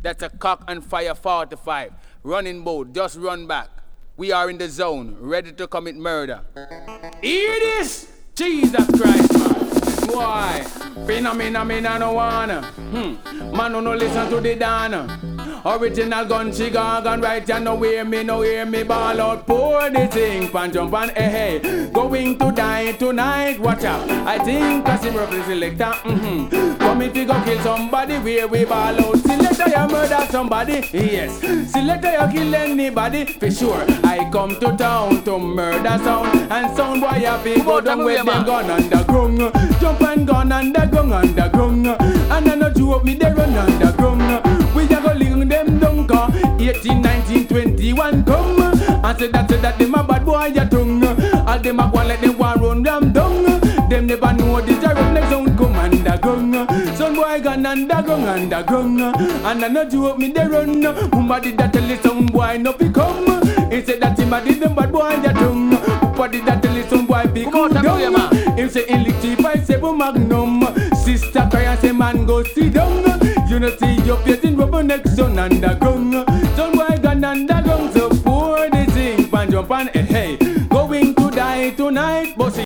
That's a cock and fire 45. Running boat, just run back. We are in the zone, ready to commit murder. Hear this? Jesus Christ, man. Why? Phenomena, me no wanna. Man, no listen to the Dana. Original gun, she gun right, you no hear me, ball out, pour the thing, pan jump and hey, going to die tonight, watch out, I think I see roughly selector, coming to go kill somebody, where we ball out, selector you murder somebody, yes, selector you kill anybody, for sure, I come to town to murder sound, and sound boy happy, go down with them gun and the gung, jump and gun and the gung, and I know you up me, they run and the gung, we a go ling them down, 18, 19, 21 come. And say that them a bad boy ya tongue. All them a go let them one run them down. Them never know this a run next sound come and the gung. Son boy gun and the gung and the gung. And I know you up me they run. Mumba did that tell some boy no fi come. He said that him a did them bad boy ya tongue. Papa did that tell some boy fi come down. Him say in lick 57 magnum. Sister cry and say man go sit down. You know see your face in rubber next son and the gung. Son boy gun and the gung. So pour the thing pan jump and hey, going to die tonight, bossy.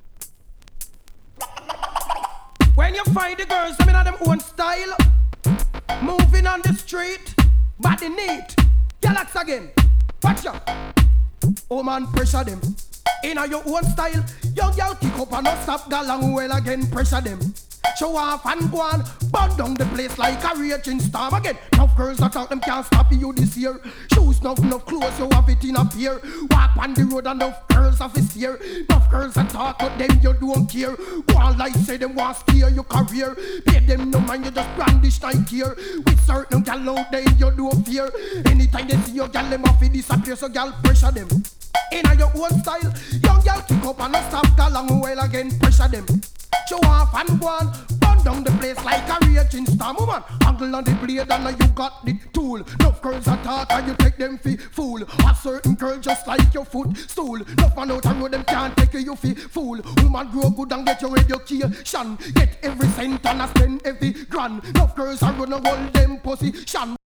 When you find the girls, I mean on them own style, moving on the street, body neat, galax again, watch out. Oh man, pressure them. In your own style, young girl kick up and not stop galang well again, pressure them. Show off and go on, burn down the place like a raging storm again. Enough girls that talk them can't stop you this year. Shoes enough clothes, you have it in a pair. Walk on the road and enough girls have a steer. Enough girls that talk but them you don't care. One like say them want steer your career. Pay them no mind, you just brandish like here. With certain gal out there you don't fear. Anytime they see your gal them off it disappear, so gal pressure them. In your own style, young gal kick up and not stop galang well again, pressure them. Show off and go on, burn down the place like a raging storm. Woman, angle on the blade and now you got the tool. Enough girls are talk and you take them fi fool. A certain girl just like your footstool. Enough man out and road them can't take you fi fool. Woman grow good and get your education. Get every cent and spend every grand. Enough girls are gonna hold them position.